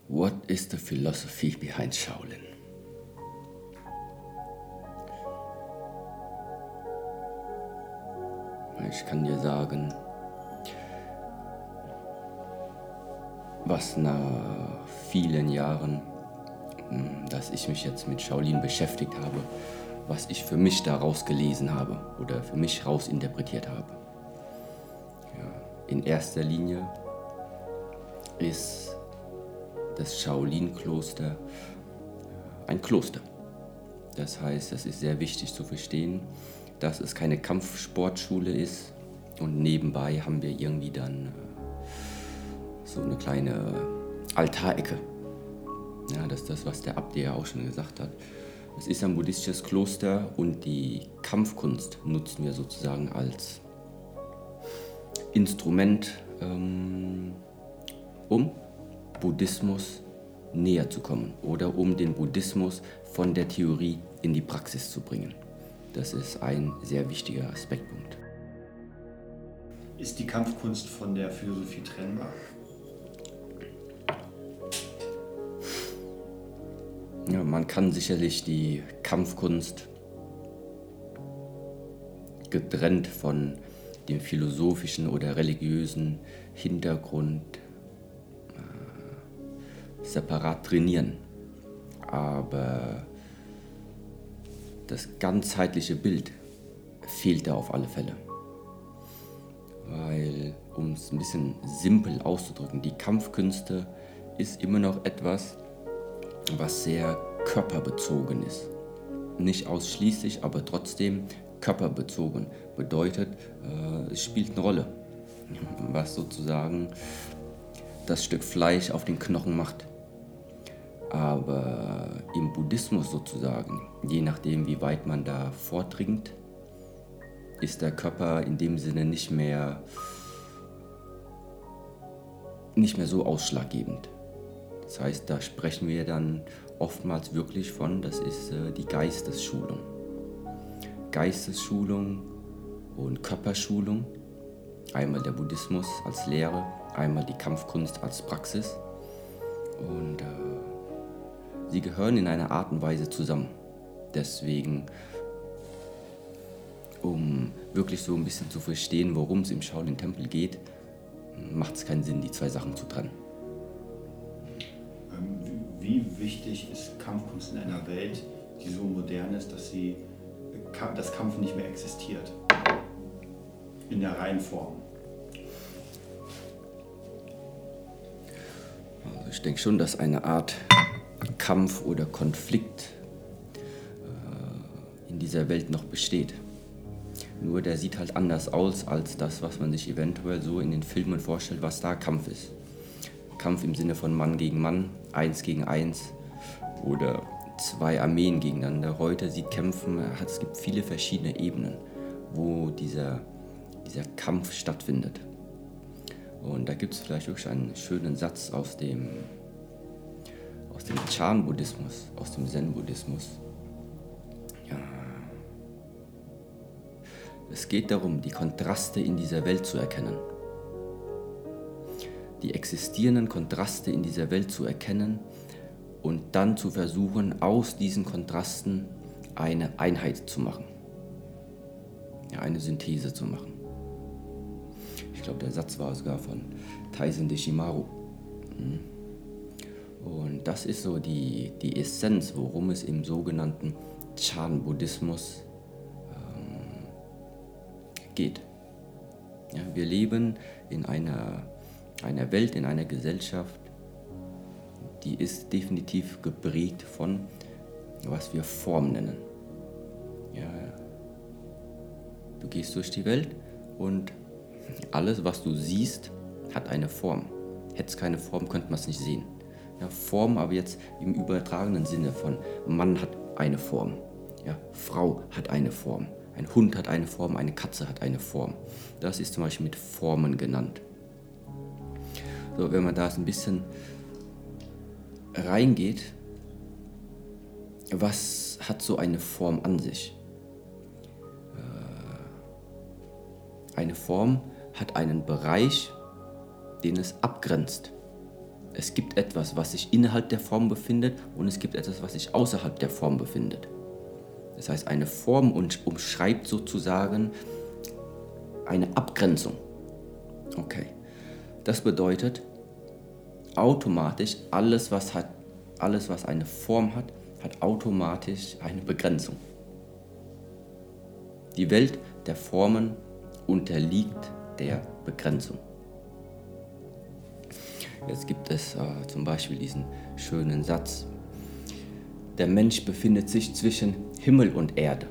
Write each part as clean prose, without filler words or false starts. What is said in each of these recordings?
What is the philosophy behind Shaolin? Ich kann dir sagen, was nach vielen Jahren, dass ich mich jetzt mit Shaolin beschäftigt habe, was ich für mich daraus gelesen habe oder für mich rausinterpretiert habe. Ja, in erster Linie ist das Shaolin-Kloster ein Kloster. Das heißt, es ist sehr wichtig zu verstehen, dass es keine Kampfsportschule ist und nebenbei haben wir irgendwie dann so eine kleine Altarecke. Ja, das ist das, was der Abt ja auch schon gesagt hat. Es ist ein buddhistisches Kloster und die Kampfkunst nutzen wir sozusagen als Instrument, um Buddhismus näher zu kommen oder um den Buddhismus von der Theorie in die Praxis zu bringen. Das ist ein sehr wichtiger Aspektpunkt. Ist die Kampfkunst von der Philosophie trennbar? Ja, man kann sicherlich die Kampfkunst getrennt von dem philosophischen oder religiösen Hintergrund separat trainieren. Aber das ganzheitliche Bild fehlt da auf alle Fälle. Weil, um es ein bisschen simpel auszudrücken, die Kampfkünste ist immer noch etwas, was sehr körperbezogen ist. Nicht ausschließlich, aber trotzdem körperbezogen. Bedeutet, es spielt eine Rolle, was sozusagen das Stück Fleisch auf den Knochen macht. Aber im Buddhismus sozusagen, je nachdem wie weit man da vordringt, ist der Körper in dem Sinne nicht mehr so ausschlaggebend. Das heißt, da sprechen wir dann oftmals wirklich von, das ist die Geistesschulung. Geistesschulung und Körperschulung, einmal der Buddhismus als Lehre, einmal die Kampfkunst als Praxis. Und sie gehören in einer Art und Weise zusammen. Deswegen, um wirklich so ein bisschen zu verstehen, worum es im Shaolin-Tempel geht, macht es keinen Sinn, die zwei Sachen zu trennen. Wie wichtig ist Kampfkunst in einer Welt, die so modern ist, dass das Kampf nicht mehr existiert? In der reinen Form. Also ich denke schon, dass eine Art Kampf oder Konflikt in dieser Welt noch besteht. Nur der sieht halt anders aus als das, was man sich eventuell so in den Filmen vorstellt, was da Kampf ist. Kampf im Sinne von Mann gegen Mann, 1 gegen 1 oder 2 Armeen gegeneinander. Heute sieht Kämpfen, es gibt viele verschiedene Ebenen, wo dieser Kampf stattfindet. Und da gibt es vielleicht wirklich einen schönen Satz aus dem Chan-Buddhismus, aus dem Zen-Buddhismus. Ja. Es geht darum, die Kontraste in dieser Welt zu erkennen. Die existierenden Kontraste in dieser Welt zu erkennen und dann zu versuchen, aus diesen Kontrasten eine Einheit zu machen. Ja, eine Synthese zu machen. Ich glaube, der Satz war sogar von Taisen Deshimaru. Und das ist so die Essenz, worum es im sogenannten Chan-Buddhismus geht. Ja, wir leben in einer Welt, in einer Gesellschaft, die ist definitiv geprägt von, was wir Form nennen. Ja, du gehst durch die Welt und alles, was du siehst, hat eine Form. Hätte es keine Form, könnte man es nicht sehen. Ja, Form aber jetzt im übertragenen Sinne von Mann hat eine Form, ja, Frau hat eine Form, ein Hund hat eine Form, eine Katze hat eine Form. Das ist zum Beispiel mit Formen genannt. So, wenn man da ein bisschen reingeht, was hat so eine Form an sich? Eine Form hat einen Bereich, den es abgrenzt. Es gibt etwas, was sich innerhalb der Form befindet und es gibt etwas, was sich außerhalb der Form befindet. Das heißt, eine Form umschreibt sozusagen eine Abgrenzung. Okay. Das bedeutet, automatisch alles, was eine Form hat, hat automatisch eine Begrenzung. Die Welt der Formen unterliegt der Begrenzung. Jetzt gibt es zum Beispiel diesen schönen Satz: Der Mensch befindet sich zwischen Himmel und Erde.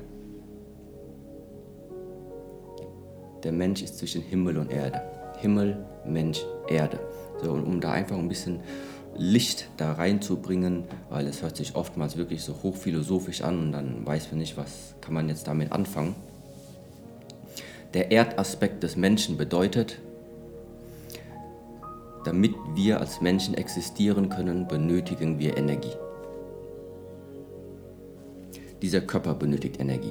Der Mensch ist zwischen Himmel und Erde. Himmel, Mensch, Erde. So, und um da einfach ein bisschen Licht da reinzubringen, weil es hört sich oftmals wirklich so hochphilosophisch an und dann weiß man nicht, was kann man jetzt damit anfangen. Der Erdaspekt des Menschen bedeutet, damit wir als Menschen existieren können, benötigen wir Energie. Dieser Körper benötigt Energie.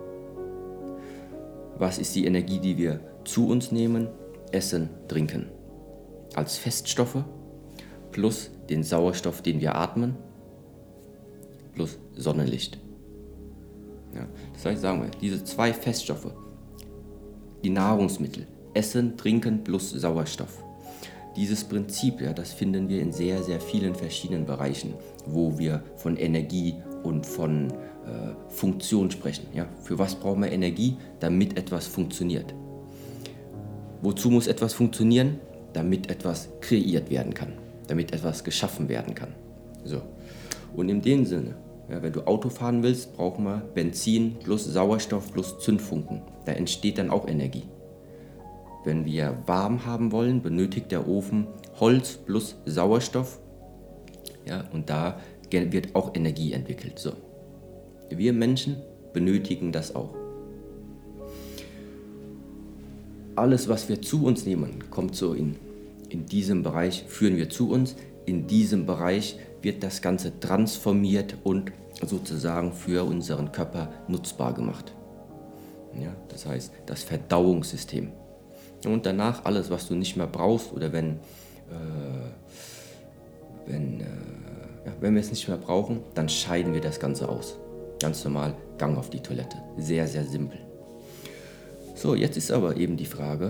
Was ist die Energie, die wir zu uns nehmen? Essen, Trinken. Als Feststoffe plus den Sauerstoff, den wir atmen, plus Sonnenlicht. Ja, das heißt, sagen wir, diese zwei Feststoffe, die Nahrungsmittel, Essen, Trinken plus Sauerstoff. Dieses Prinzip, ja, das finden wir in sehr, sehr vielen verschiedenen Bereichen, wo wir von Energie und von Funktion sprechen. Ja. Für was brauchen wir Energie? Damit etwas funktioniert. Wozu muss etwas funktionieren? Damit etwas kreiert werden kann, damit etwas geschaffen werden kann. So. Und in dem Sinne, ja, wenn du Auto fahren willst, brauchen wir Benzin plus Sauerstoff plus Zündfunken. Da entsteht dann auch Energie. Wenn wir warm haben wollen, benötigt der Ofen Holz plus Sauerstoff. Ja, und da wird auch Energie entwickelt. So. Wir Menschen benötigen das auch. Alles, was wir zu uns nehmen, kommt so in diesem Bereich, führen wir zu uns. In diesem Bereich wird das Ganze transformiert und sozusagen für unseren Körper nutzbar gemacht. Ja, das heißt, das Verdauungssystem. Und danach alles, was du nicht mehr brauchst oder wenn wir es nicht mehr brauchen, dann scheiden wir das Ganze aus. Ganz normal, Gang auf die Toilette. Sehr, sehr simpel. So, jetzt ist aber eben die Frage,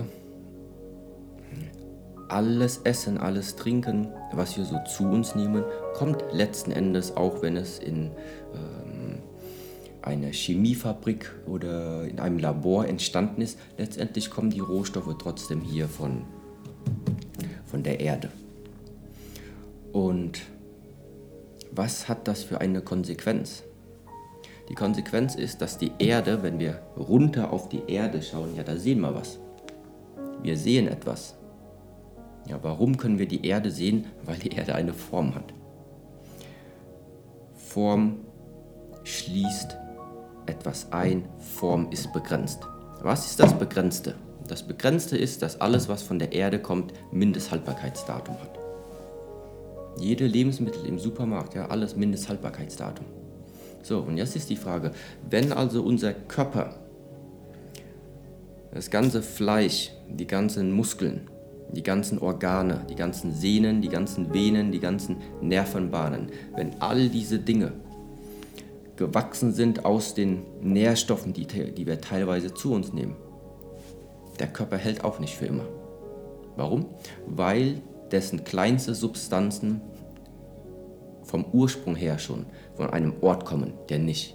alles Essen, alles Trinken, was wir so zu uns nehmen, kommt letzten Endes, auch wenn es in einer Chemiefabrik oder in einem Labor entstanden ist, letztendlich kommen die Rohstoffe trotzdem hier von der Erde. Und was hat das für eine Konsequenz? Die Konsequenz ist, dass die Erde, wenn wir runter auf die Erde schauen, ja, da sehen wir was. Wir sehen etwas. Ja, warum können wir die Erde sehen? Weil die Erde eine Form hat. Form schließt etwas ein, Form ist begrenzt. Was ist das Begrenzte? Das Begrenzte ist, dass alles, was von der Erde kommt, Mindesthaltbarkeitsdatum hat. Jede Lebensmittel im Supermarkt, ja, alles Mindesthaltbarkeitsdatum. So, und jetzt ist die Frage, wenn also unser Körper, das ganze Fleisch, die ganzen Muskeln, die ganzen Organe, die ganzen Sehnen, die ganzen Venen, die ganzen Nervenbahnen, wenn all diese Dinge gewachsen sind aus den Nährstoffen, die wir teilweise zu uns nehmen, der Körper hält auch nicht für immer. Warum? Weil dessen kleinste Substanzen vom Ursprung her schon von einem Ort kommen, der nicht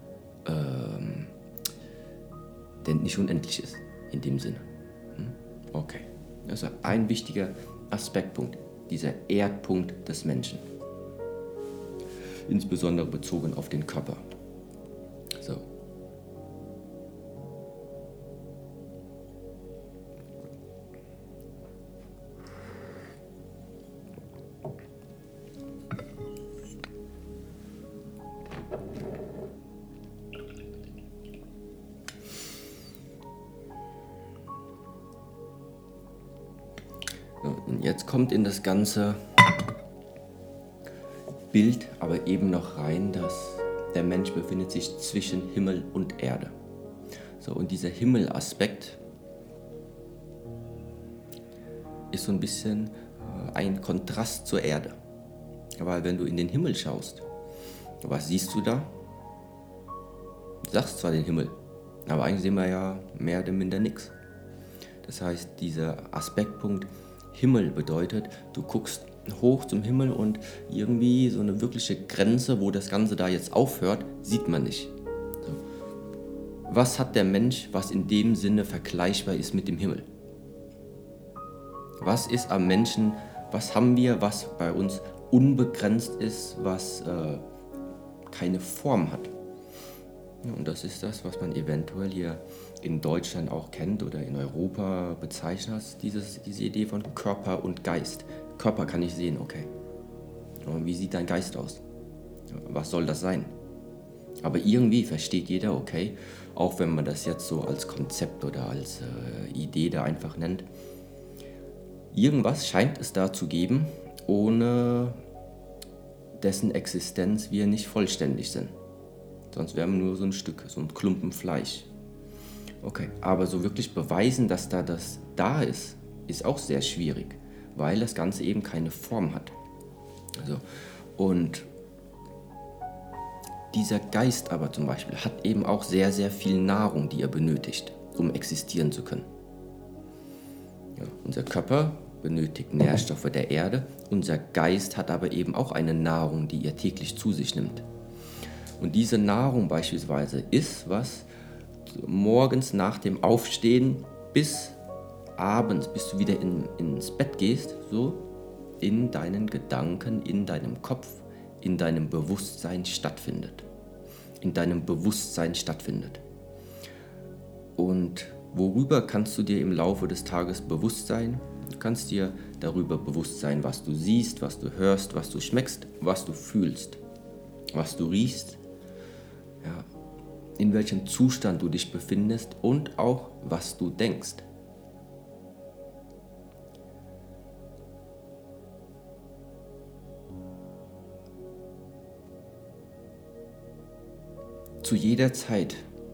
unendlich ist, in dem Sinne. Okay, das ist ein wichtiger Aspektpunkt, dieser Erdpunkt des Menschen. Insbesondere bezogen auf den Körper. So. Und jetzt kommt in das ganze Bild aber eben noch rein, dass der Mensch befindet sich zwischen Himmel und Erde. So, und dieser Himmelaspekt ist so ein bisschen ein Kontrast zur Erde. Weil wenn du in den Himmel schaust, was siehst du da? Du sagst zwar den Himmel, aber eigentlich sehen wir ja mehr oder minder nichts. Das heißt, dieser Aspektpunkt Himmel bedeutet, du guckst hoch zum Himmel und irgendwie so eine wirkliche Grenze, wo das Ganze da jetzt aufhört, sieht man nicht. So. Was hat der Mensch, was in dem Sinne vergleichbar ist mit dem Himmel? Was ist am Menschen, was haben wir, was bei uns unbegrenzt ist, was keine Form hat? Ja, und das ist das, was man eventuell hier in Deutschland auch kennt oder in Europa bezeichnet, diese Idee von Körper und Geist. Körper kann ich sehen, okay. Aber wie sieht dein Geist aus? Was soll das sein? Aber irgendwie versteht jeder, okay, auch wenn man das jetzt so als Konzept oder als Idee da einfach nennt, irgendwas scheint es da zu geben, ohne dessen Existenz wir nicht vollständig sind. Sonst wären wir nur so ein Stück, so ein Klumpen Fleisch. Okay, aber so wirklich beweisen, dass das da ist, ist auch sehr schwierig, weil das Ganze eben keine Form hat. Also, und dieser Geist aber zum Beispiel hat eben auch sehr, sehr viel Nahrung, die er benötigt, um existieren zu können. Ja, unser Körper benötigt Nährstoffe der Erde, unser Geist hat aber eben auch eine Nahrung, die er täglich zu sich nimmt. Und diese Nahrung beispielsweise ist, was morgens nach dem Aufstehen bis abends, bis du wieder ins Bett gehst, so in deinen Gedanken, in deinem Kopf, in deinem Bewusstsein stattfindet. In deinem Bewusstsein stattfindet. Und worüber kannst du dir im Laufe des Tages bewusst sein? Du kannst dir darüber bewusst sein, was du siehst, was du hörst, was du schmeckst, was du fühlst, was du riechst, ja, in welchem Zustand du dich befindest und auch, was du denkst. Zu jeder Zeit,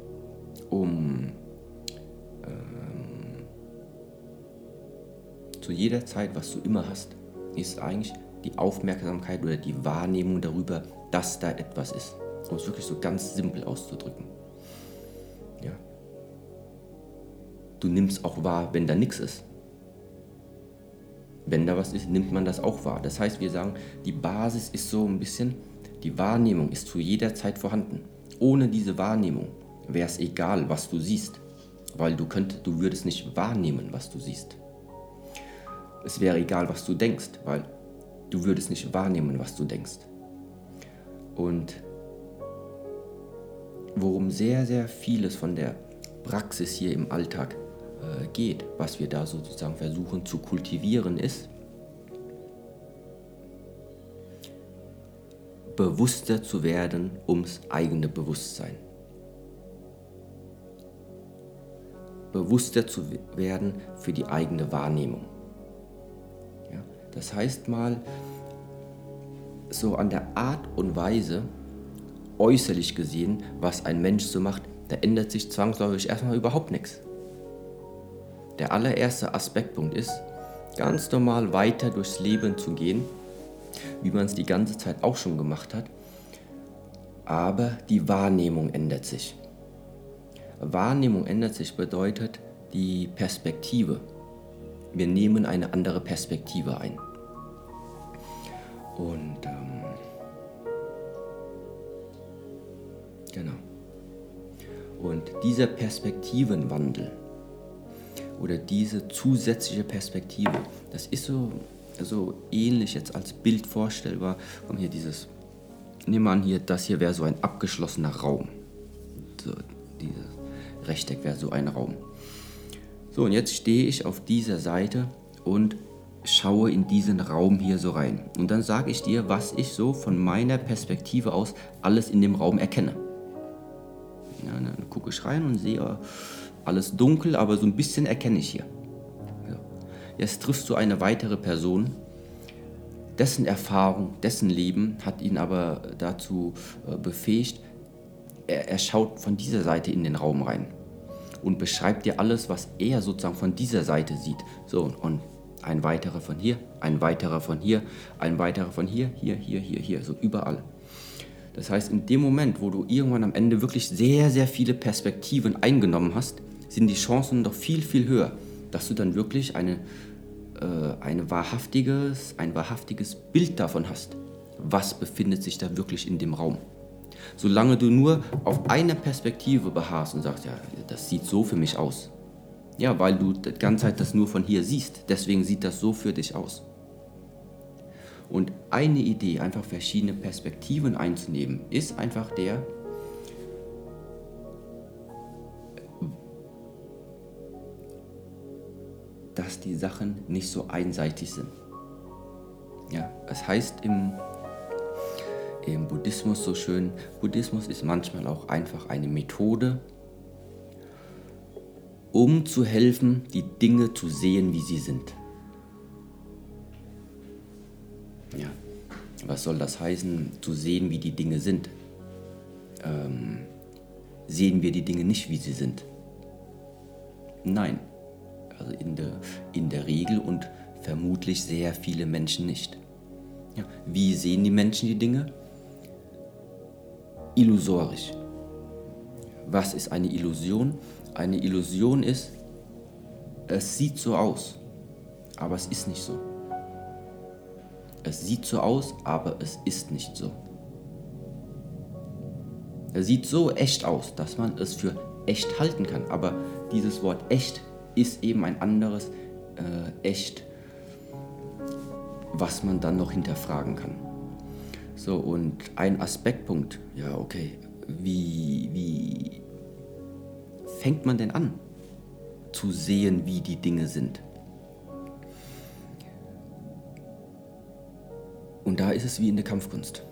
was du immer hast, ist eigentlich die Aufmerksamkeit oder die Wahrnehmung darüber, dass da etwas ist. Um es wirklich so ganz simpel auszudrücken. Ja. Du nimmst auch wahr, wenn da nichts ist. Wenn da was ist, nimmt man das auch wahr. Das heißt, wir sagen, die Basis ist so ein bisschen, die Wahrnehmung ist zu jeder Zeit vorhanden. Ohne diese Wahrnehmung wäre es egal, was du siehst, weil du würdest nicht wahrnehmen, was du siehst. Es wäre egal, was du denkst, weil du würdest nicht wahrnehmen, was du denkst. Und worum sehr, sehr vieles von der Praxis hier im Alltag geht, was wir da sozusagen versuchen zu kultivieren, ist, bewusster zu werden ums eigene Bewusstsein. Bewusster zu werden für die eigene Wahrnehmung. Ja, das heißt mal, so an der Art und Weise, äußerlich gesehen, was ein Mensch so macht, da ändert sich zwangsläufig erstmal überhaupt nichts. Der allererste Aspektpunkt ist, ganz normal weiter durchs Leben zu gehen, wie man es die ganze Zeit auch schon gemacht hat, aber die Wahrnehmung ändert sich. Wahrnehmung ändert sich bedeutet die Perspektive. Wir nehmen eine andere Perspektive ein. Und genau. Und dieser Perspektivenwandel oder diese zusätzliche Perspektive, das ist so ähnlich jetzt als Bild vorstellbar. Komm hier nehmen wir an hier, das hier wäre so ein abgeschlossener Raum. So, dieses Rechteck wäre so ein Raum. So, und jetzt stehe ich auf dieser Seite und schaue in diesen Raum hier so rein. Und dann sage ich dir, was ich so von meiner Perspektive aus alles in dem Raum erkenne. Ja, dann gucke ich rein und sehe alles dunkel, aber so ein bisschen erkenne ich hier. Ja. Jetzt triffst du eine weitere Person, dessen Erfahrung, dessen Leben hat ihn aber dazu befähigt, er schaut von dieser Seite in den Raum rein und beschreibt dir alles, was er sozusagen von dieser Seite sieht. So, und ein weiterer von hier, ein weiterer von hier, ein weiterer von hier, hier, so überall. Das heißt, in dem Moment, wo du irgendwann am Ende wirklich sehr, sehr viele Perspektiven eingenommen hast, sind die Chancen doch viel, viel höher, dass du dann wirklich ein wahrhaftiges Bild davon hast, was befindet sich da wirklich in dem Raum. Solange du nur auf eine Perspektive beharrst und sagst, ja, das sieht so für mich aus. Ja, weil du die ganze Zeit das nur von hier siehst, deswegen sieht das so für dich aus. Und eine Idee, einfach verschiedene Perspektiven einzunehmen, ist einfach dass die Sachen nicht so einseitig sind. Ja, es heißt im Buddhismus so schön, Buddhismus ist manchmal auch einfach eine Methode, um zu helfen, die Dinge zu sehen, wie sie sind. Ja, was soll das heißen, zu sehen, wie die Dinge sind? Sehen wir die Dinge nicht, wie sie sind? Nein, also in der Regel und vermutlich sehr viele Menschen nicht. Ja, wie sehen die Menschen die Dinge? Illusorisch. Was ist eine Illusion? Eine Illusion ist, es sieht so aus, aber es ist nicht so. Es sieht so aus, aber es ist nicht so. Es sieht so echt aus, dass man es für echt halten kann, aber dieses Wort echt ist eben ein anderes echt, was man dann noch hinterfragen kann. So, und ein Aspektpunkt, ja okay, wie fängt man denn an zu sehen, wie die Dinge sind? Und da ist es wie in der Kampfkunst.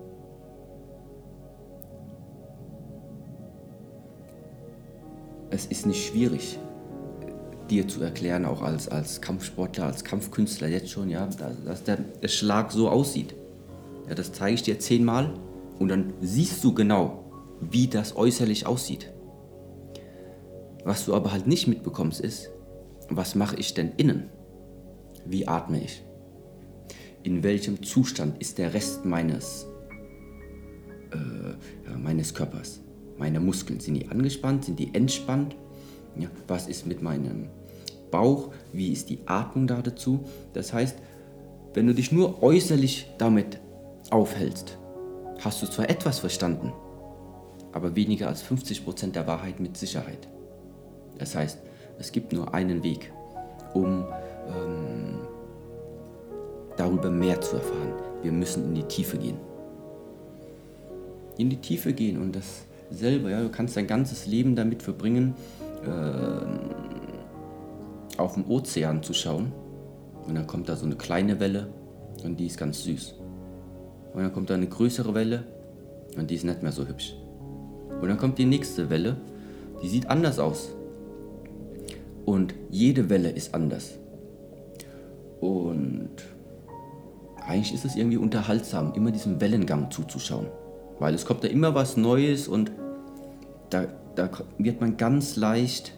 Es ist nicht schwierig, dir zu erklären, auch als Kampfsportler, als Kampfkünstler jetzt schon, ja, dass der Schlag so aussieht. Ja, das zeige ich dir 10-mal und dann siehst du genau, wie das äußerlich aussieht. Was du aber halt nicht mitbekommst ist, was mache ich denn innen? Wie atme ich? In welchem Zustand ist der Rest meines Körpers? Meine Muskeln, sind die angespannt, sind die entspannt? Ja, was ist mit meinem Bauch? Wie ist die Atmung da dazu? Das heißt, wenn du dich nur äußerlich damit aufhältst, hast du zwar etwas verstanden, aber weniger als 50% der Wahrheit mit Sicherheit. Das heißt, es gibt nur einen Weg, um darüber mehr zu erfahren. Wir müssen in die Tiefe gehen. In die Tiefe gehen und dasselbe, ja, du kannst dein ganzes Leben damit verbringen, auf den Ozean zu schauen und dann kommt da so eine kleine Welle und die ist ganz süß. Und dann kommt da eine größere Welle und die ist nicht mehr so hübsch. Und dann kommt die nächste Welle, die sieht anders aus. Und jede Welle ist anders. Und eigentlich ist es irgendwie unterhaltsam, immer diesem Wellengang zuzuschauen. Weil es kommt da immer was Neues und da wird man ganz leicht,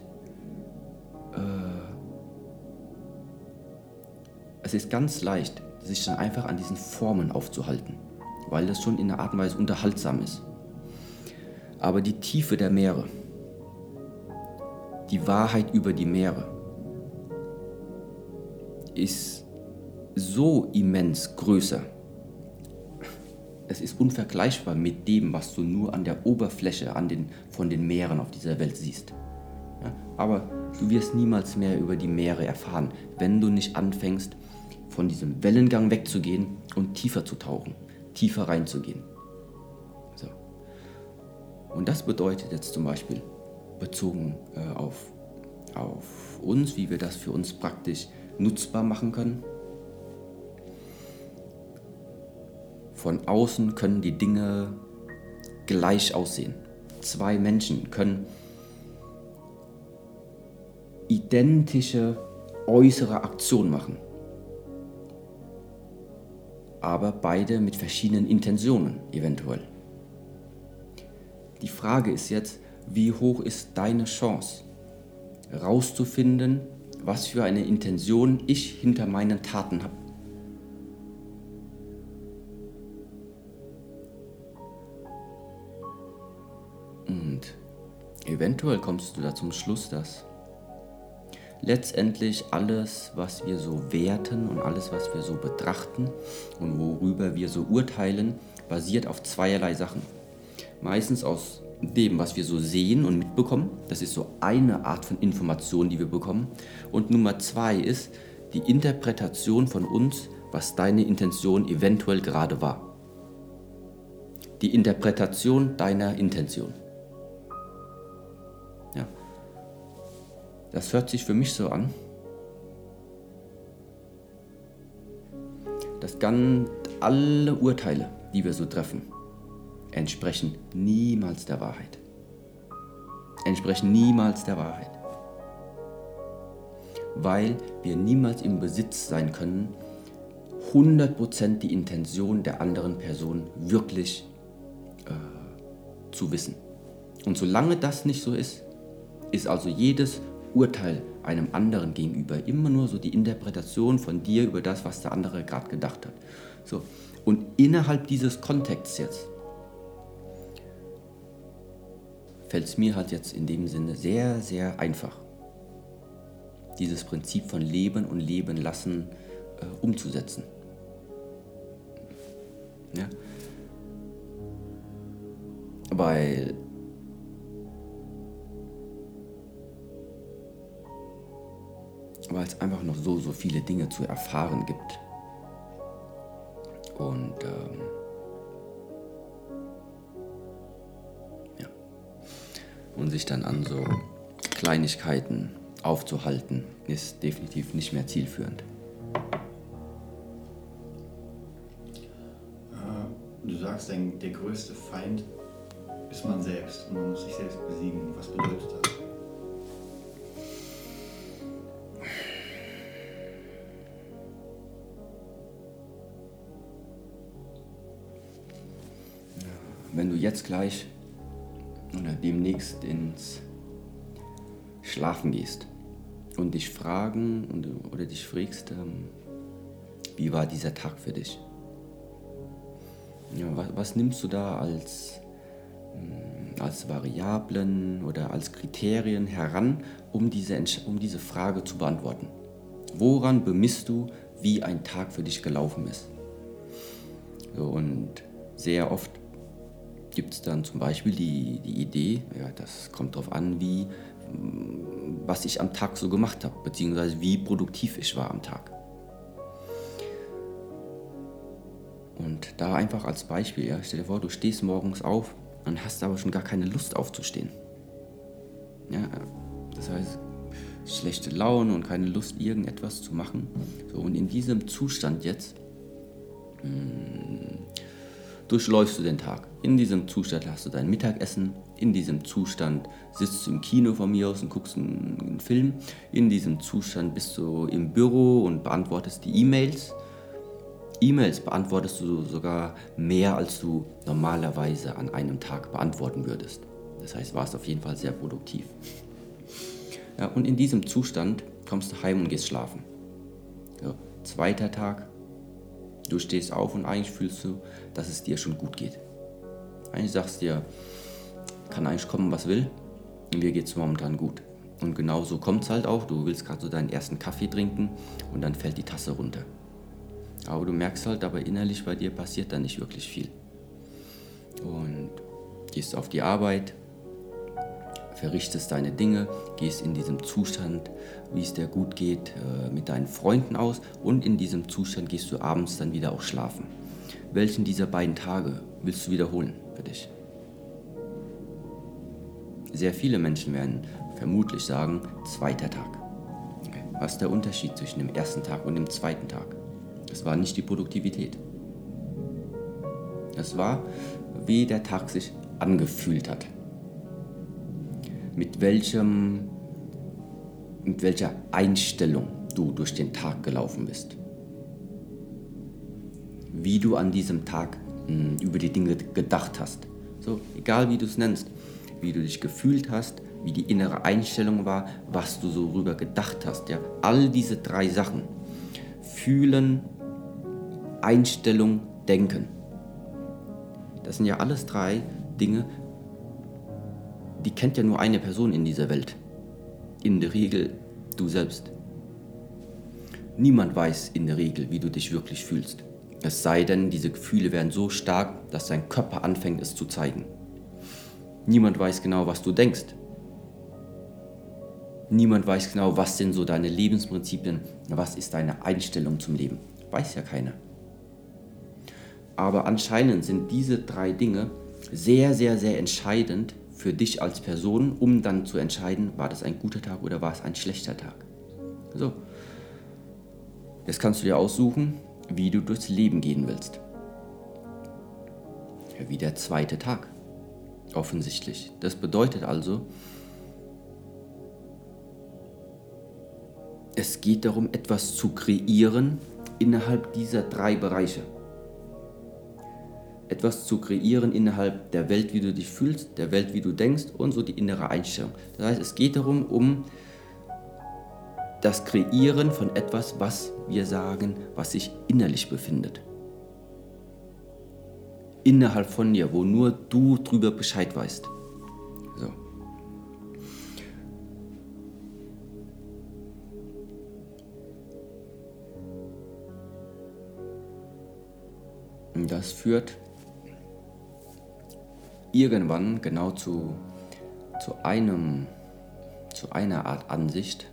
es ist ganz leicht, sich dann einfach an diesen Formen aufzuhalten, weil das schon in einer Art und Weise unterhaltsam ist. Aber die Tiefe der Meere, die Wahrheit über die Meere, ist so immens größer. Es ist unvergleichbar mit dem, was du nur an der Oberfläche von den Meeren auf dieser Welt siehst. Ja, aber du wirst niemals mehr über die Meere erfahren, wenn du nicht anfängst, von diesem Wellengang wegzugehen und tiefer zu tauchen, tiefer reinzugehen. So. Und das bedeutet jetzt zum Beispiel, bezogen auf uns, wie wir das für uns praktisch nutzbar machen können. Von außen können die Dinge gleich aussehen. 2 Menschen können identische äußere Aktionen machen, aber beide mit verschiedenen Intentionen eventuell. Die Frage ist jetzt, wie hoch ist deine Chance, rauszufinden, was für eine Intention ich hinter meinen Taten habe. Und eventuell kommst du da zum Schluss, dass letztendlich alles, was wir so werten und alles, was wir so betrachten und worüber wir so urteilen, basiert auf zweierlei Sachen. Meistens aus dem, was wir so sehen und mitbekommen. Das ist so eine Art von Information, die wir bekommen. Und Nummer 2 ist die Interpretation von uns, was deine Intention eventuell gerade war. Die Interpretation deiner Intention. Ja. Das hört sich für mich so an, dass alle Urteile, die wir so treffen, entsprechen niemals der Wahrheit. Entsprechen niemals der Wahrheit. Weil wir niemals im Besitz sein können, 100% die Intention der anderen Person wirklich zu wissen. Und solange das nicht so ist, ist also jedes Urteil einem anderen gegenüber immer nur so die Interpretation von dir über das, was der andere gerade gedacht hat. So. Und innerhalb dieses Kontexts jetzt fällt es mir halt jetzt in dem Sinne sehr, sehr einfach, dieses Prinzip von Leben und Leben lassen umzusetzen. Ja? Weil es einfach noch so viele Dinge zu erfahren gibt. Und ja. Und sich dann an so Kleinigkeiten aufzuhalten, ist definitiv nicht mehr zielführend. Du sagst, der größte Feind ist man selbst und man muss sich selbst besiegen. Was bedeutet das? Wenn du jetzt gleich oder demnächst ins Schlafen gehst und dich fragen oder dich fragst, wie war dieser Tag für dich? Ja, was nimmst du da als Variablen oder als Kriterien heran, um diese Frage zu beantworten? Woran bemisst du, wie ein Tag für dich gelaufen ist? So, und sehr oft gibt es dann zum Beispiel die Idee, ja, das kommt darauf an, was ich am Tag so gemacht habe, beziehungsweise wie produktiv ich war am Tag. Und da einfach als Beispiel, ja, stell dir vor, du stehst morgens auf und hast aber schon gar keine Lust aufzustehen. Ja, das heißt, schlechte Laune und keine Lust, irgendetwas zu machen. So, und in diesem Zustand jetzt durchläufst du den Tag. In diesem Zustand hast du dein Mittagessen. In diesem Zustand sitzt du im Kino von mir aus und guckst einen Film. In diesem Zustand bist du im Büro und beantwortest die E-Mails. E-Mails beantwortest du sogar mehr, als du normalerweise an einem Tag beantworten würdest. Das heißt, warst auf jeden Fall sehr produktiv. Ja, und in diesem Zustand kommst du heim und gehst schlafen. So, zweiter Tag. Du stehst auf und eigentlich fühlst du, dass es dir schon gut geht. Eigentlich sagst du dir, kann eigentlich kommen, was will. Und mir geht es momentan gut. Und genau so kommt es halt auch. Du willst gerade so deinen ersten Kaffee trinken und dann fällt die Tasse runter. Aber du merkst halt, aber innerlich bei dir passiert da nicht wirklich viel. Und gehst auf die Arbeit, verrichtest deine Dinge, gehst in diesem Zustand, wie es dir gut geht, mit deinen Freunden aus und in diesem Zustand gehst du abends dann wieder auch schlafen. Welchen dieser beiden Tage willst du wiederholen für dich? Sehr viele Menschen werden vermutlich sagen, zweiter Tag. Okay. Was ist der Unterschied zwischen dem ersten Tag und dem zweiten Tag? Das war nicht die Produktivität. Das war, wie der Tag sich angefühlt hat. Mit welcher Einstellung du durch den Tag gelaufen bist. Wie du an diesem Tag über die Dinge gedacht hast. So, egal wie du es nennst. Wie du dich gefühlt hast, wie die innere Einstellung war, was du so rüber gedacht hast. Ja? All diese 3 Sachen, Fühlen, Einstellung, Denken, das sind ja alles 3 Dinge, die kennt ja nur eine Person in dieser Welt. In der Regel du selbst. Niemand weiß in der Regel, wie du dich wirklich fühlst. Es sei denn, diese Gefühle werden so stark, dass dein Körper anfängt, es zu zeigen. Niemand weiß genau, was du denkst. Niemand weiß genau, was sind so deine Lebensprinzipien, was ist deine Einstellung zum Leben. Weiß ja keiner. Aber anscheinend sind diese 3 Dinge sehr, sehr, sehr entscheidend für dich als Person, um dann zu entscheiden, war das ein guter Tag oder war es ein schlechter Tag. So. Jetzt kannst du dir aussuchen, wie du durchs Leben gehen willst. Ja, wie der 2. Tag. Offensichtlich. Das bedeutet also, es geht darum, etwas zu kreieren innerhalb dieser 3 Bereiche. Etwas zu kreieren innerhalb der Welt, wie du dich fühlst, der Welt, wie du denkst und so die innere Einstellung. Das heißt, es geht darum, um das Kreieren von etwas, was wir sagen, was sich innerlich befindet. Innerhalb von dir, wo nur du drüber Bescheid weißt. So. Und das führt irgendwann genau zu einer Art Ansicht,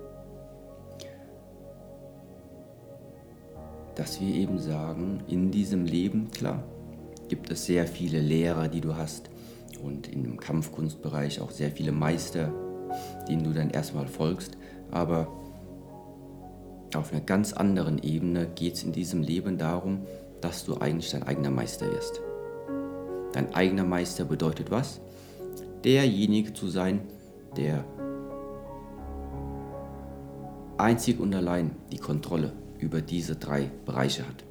dass wir eben sagen, in diesem Leben, klar, gibt es sehr viele Lehrer, die du hast und im Kampfkunstbereich auch sehr viele Meister, denen du dann erstmal folgst, aber auf einer ganz anderen Ebene geht es in diesem Leben darum, dass du eigentlich dein eigener Meister wirst. Dein eigener Meister bedeutet was? Derjenige zu sein, der einzig und allein die Kontrolle über diese 3 Bereiche hat.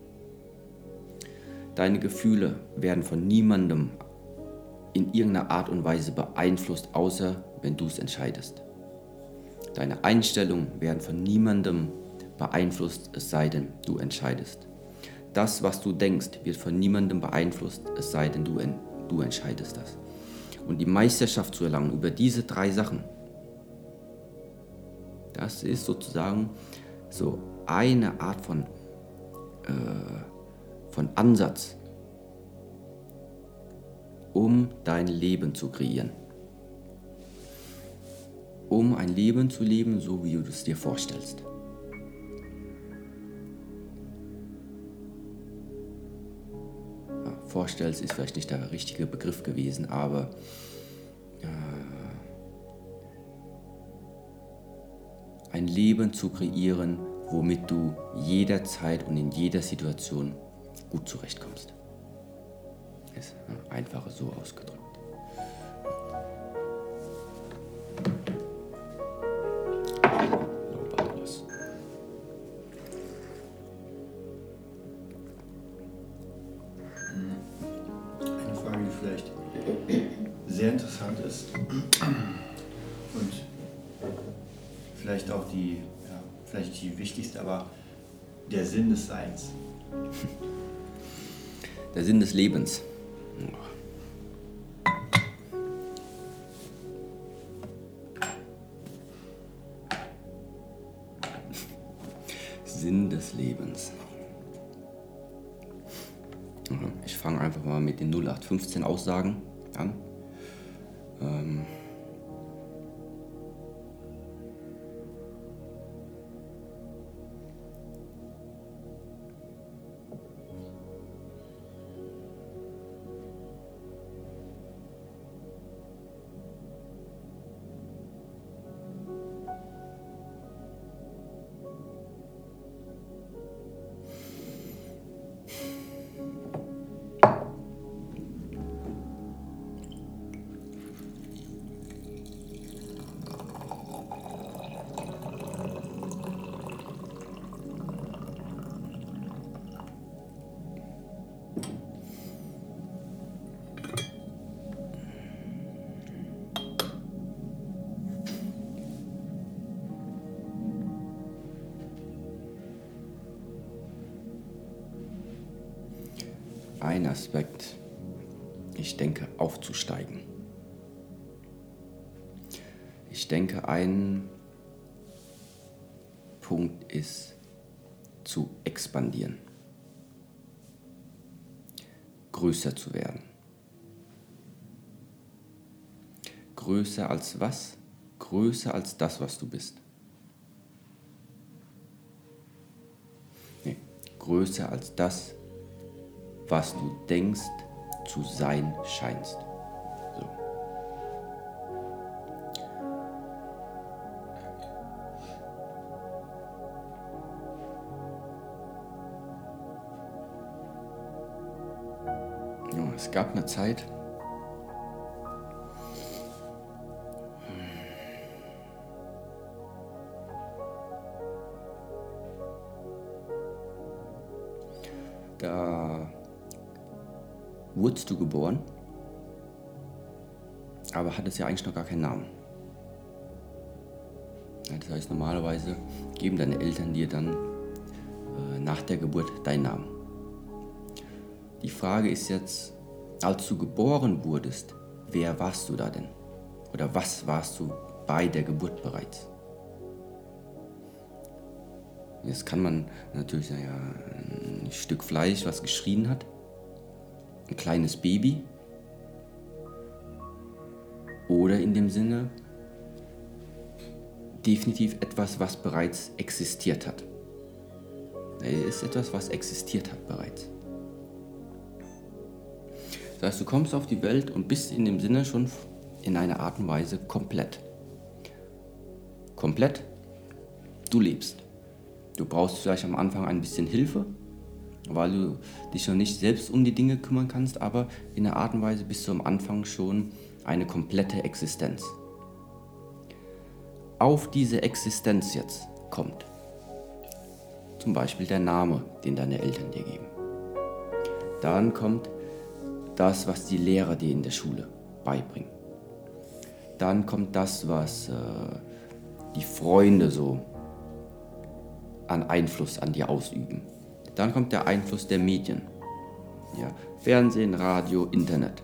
Deine Gefühle werden von niemandem in irgendeiner Art und Weise beeinflusst, außer wenn du es entscheidest. Deine Einstellungen werden von niemandem beeinflusst, es sei denn, du entscheidest. Das, was du denkst, wird von niemandem beeinflusst, es sei denn, du entscheidest das. Und die Meisterschaft zu erlangen über diese 3 Sachen, das ist sozusagen so eine Art von Ansatz, um dein Leben zu kreieren. Um ein Leben zu leben, so wie du es dir vorstellst. Ja, vorstellst ist vielleicht nicht der richtige Begriff gewesen, aber ein Leben zu kreieren, womit du jederzeit und in jeder Situation gut zurechtkommst. Ist einfach so ausgedrückt. Eine Frage, die vielleicht sehr interessant ist und vielleicht auch vielleicht die wichtigste, aber der Sinn des Seins. Der Sinn des Lebens. Sinn des Lebens. Ich fange einfach mal mit den 0815 Aussagen an. ein Aspekt, ich denke, aufzusteigen. Ich denke, ein Punkt ist zu expandieren, größer zu werden. Größer als was? Größer als das, was du bist. Nee, größer als das, was du denkst zu sein scheinst. So. Ja, es gab eine Zeit, da wurdest du geboren, aber hattest ja eigentlich noch gar keinen Namen. Das heißt, normalerweise geben deine Eltern dir dann nach der Geburt deinen Namen. Die Frage ist jetzt, als du geboren wurdest, wer warst du da denn? Oder was warst du bei der Geburt bereits? Jetzt kann man natürlich sagen, ja, ein Stück Fleisch, was geschrien hat, ein kleines Baby, oder in dem Sinne definitiv etwas, was bereits existiert hat. Es ist etwas, was existiert hat bereits. Das heißt, du kommst auf die Welt und bist in dem Sinne schon in einer Art und Weise komplett. Komplett, du lebst. Du brauchst vielleicht am Anfang ein bisschen Hilfe, weil du dich noch nicht selbst um die Dinge kümmern kannst, aber in einer Art und Weise bist du am Anfang schon eine komplette Existenz. Auf diese Existenz jetzt kommt zum Beispiel der Name, den deine Eltern dir geben. Dann kommt das, was die Lehrer dir in der Schule beibringen. Dann kommt das, was die Freunde so an Einfluss an dir ausüben. Dann kommt der Einfluss der Medien. Ja, Fernsehen, Radio, Internet.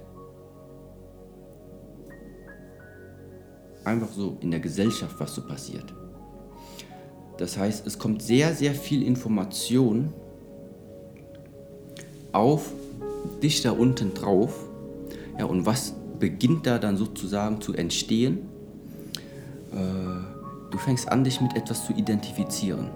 Einfach so in der Gesellschaft, was so passiert. Das heißt, es kommt sehr, sehr viel Information auf dich da unten drauf. Ja, und was beginnt da dann sozusagen zu entstehen? Du fängst an, dich mit etwas zu identifizieren.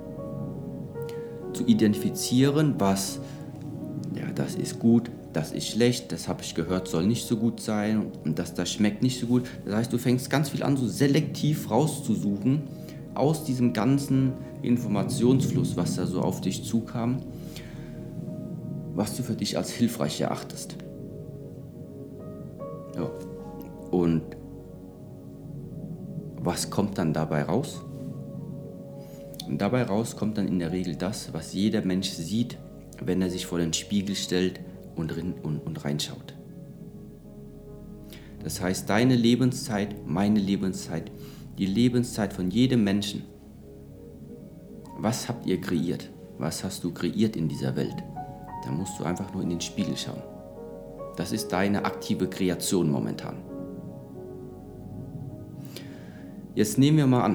Zu identifizieren, was, ja, das ist gut, das ist schlecht, das habe ich gehört, soll nicht so gut sein und das schmeckt nicht so gut. Das heißt, du fängst ganz viel an, so selektiv rauszusuchen aus diesem ganzen Informationsfluss, was da so auf dich zukam, was du für dich als hilfreich erachtest. Ja. Und was kommt dann dabei raus? Und dabei raus kommt dann in der Regel das, was jeder Mensch sieht, wenn er sich vor den Spiegel stellt und reinschaut. Das heißt, deine Lebenszeit, meine Lebenszeit, die Lebenszeit von jedem Menschen. Was habt ihr kreiert? Was hast du kreiert in dieser Welt? Da musst du einfach nur in den Spiegel schauen. Das ist deine aktive Kreation momentan. Jetzt nehmen wir mal an,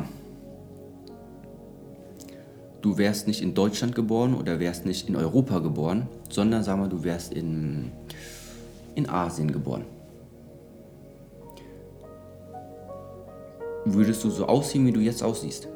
du wärst nicht in Deutschland geboren oder wärst nicht in Europa geboren, sondern sagen wir, du wärst in Asien geboren. Würdest du so aussehen, wie du jetzt aussiehst?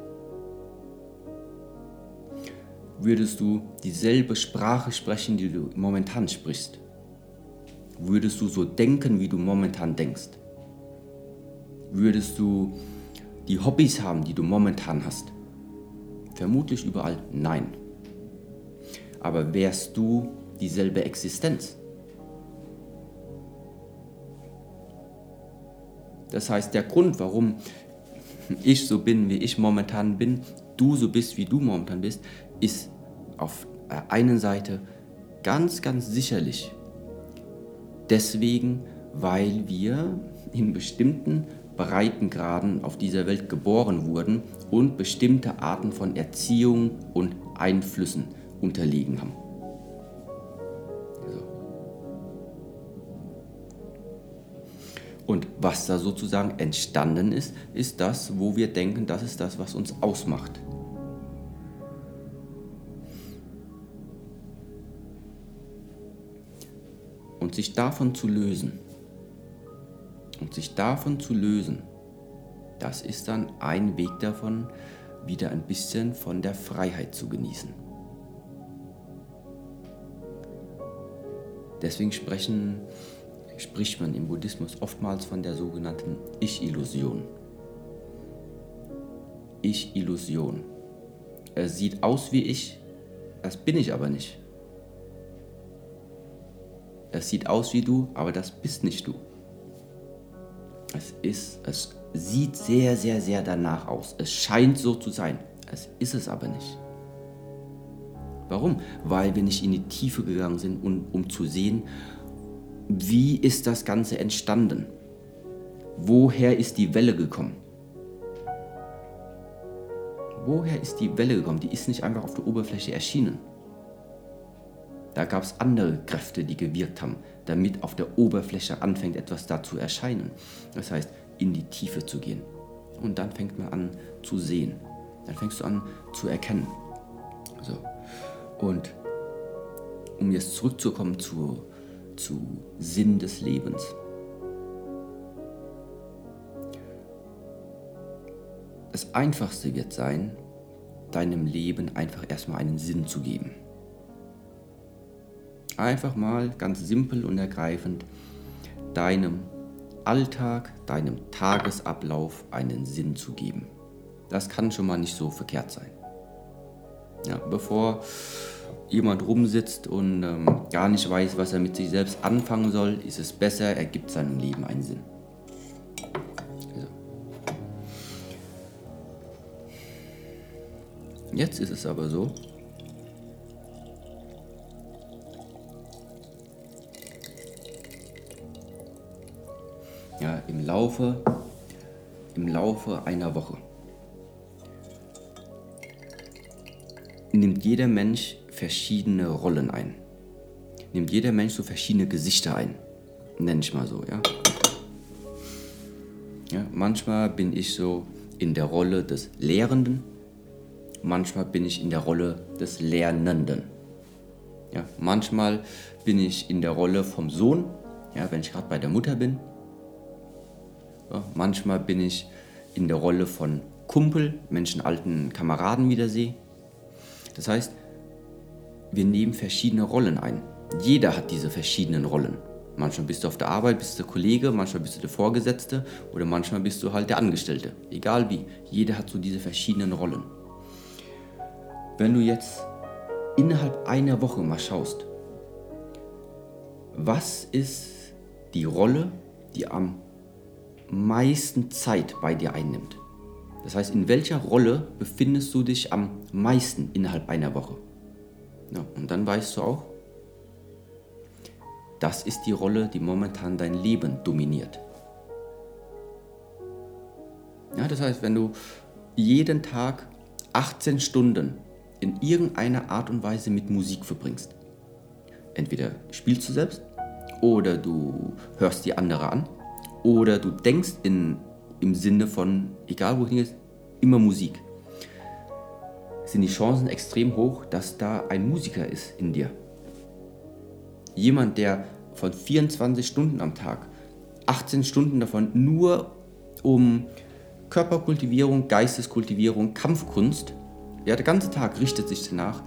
Würdest du dieselbe Sprache sprechen, die du momentan sprichst? Würdest du so denken, wie du momentan denkst? Würdest du die Hobbys haben, die du momentan hast? Vermutlich überall nein. Aber wärst du dieselbe Existenz? Das heißt, der Grund, warum ich so bin, wie ich momentan bin, du so bist, wie du momentan bist, ist auf der einen Seite ganz, ganz sicherlich deswegen, weil wir in bestimmten Breitengraden auf dieser Welt geboren wurden und bestimmte Arten von Erziehung und Einflüssen unterliegen haben. So. Und was da sozusagen entstanden ist, ist das, wo wir denken, das ist das, was uns ausmacht. Und sich davon zu lösen, das ist dann ein Weg davon, wieder ein bisschen von der Freiheit zu genießen. Deswegen spricht man im Buddhismus oftmals von der sogenannten Ich-Illusion. Ich-Illusion. Es sieht aus wie ich, das bin ich aber nicht. Es sieht aus wie du, aber das bist nicht du. Es sieht sehr, sehr, sehr danach aus. Es scheint so zu sein. Es ist es aber nicht. Warum? Weil wir nicht in die Tiefe gegangen sind, um zu sehen, wie ist das Ganze entstanden? Woher ist die Welle gekommen? Woher ist die Welle gekommen? Die ist nicht einfach auf der Oberfläche erschienen. Da gab es andere Kräfte, die gewirkt haben, damit auf der Oberfläche anfängt, etwas da zu erscheinen. Das heißt, in die Tiefe zu gehen. Und dann fängt man an zu sehen. Dann fängst du an zu erkennen. So. Und um jetzt zurückzukommen zu Sinn des Lebens. Das Einfachste wird sein, deinem Leben einfach erstmal einen Sinn zu geben. Einfach mal ganz simpel und ergreifend deinem Alltag, deinem Tagesablauf einen Sinn zu geben. Das kann schon mal nicht so verkehrt sein. Ja, bevor jemand rumsitzt und gar nicht weiß, was er mit sich selbst anfangen soll, ist es besser, er gibt seinem Leben einen Sinn. So. Jetzt ist es aber so, ja, im Laufe einer Woche nimmt jeder Mensch verschiedene Rollen ein. Nimmt jeder Mensch so verschiedene Gesichter ein. Nenne ich mal so, ja. Ja, manchmal bin ich so in der Rolle des Lehrenden, manchmal bin ich in der Rolle des Lernenden. Ja, manchmal bin ich in der Rolle vom Sohn, ja, wenn ich gerade bei der Mutter bin. Ja, manchmal bin ich in der Rolle von Kumpel, wenn ich einen alten Kameraden wiedersehe. Das heißt, wir nehmen verschiedene Rollen ein. Jeder hat diese verschiedenen Rollen. Manchmal bist du auf der Arbeit, bist du der Kollege, manchmal bist du der Vorgesetzte oder manchmal bist du halt der Angestellte. Egal wie, jeder hat so diese verschiedenen Rollen. Wenn du jetzt innerhalb einer Woche mal schaust, was ist die Rolle, die am meisten Zeit bei dir einnimmt? Das heißt, in welcher Rolle befindest du dich am meisten innerhalb einer Woche? Ja, und dann weißt du auch, das ist die Rolle, die momentan dein Leben dominiert. Ja, das heißt, wenn du jeden Tag 18 Stunden in irgendeiner Art und Weise mit Musik verbringst, entweder spielst du selbst oder du hörst die andere an oder du denkst im Sinne von, egal wohin es ist, immer Musik, sind die Chancen extrem hoch, dass da ein Musiker ist in dir. Jemand, der von 24 Stunden am Tag, 18 Stunden davon nur um Körperkultivierung, Geisteskultivierung, Kampfkunst, ja, der ganze Tag richtet sich danach.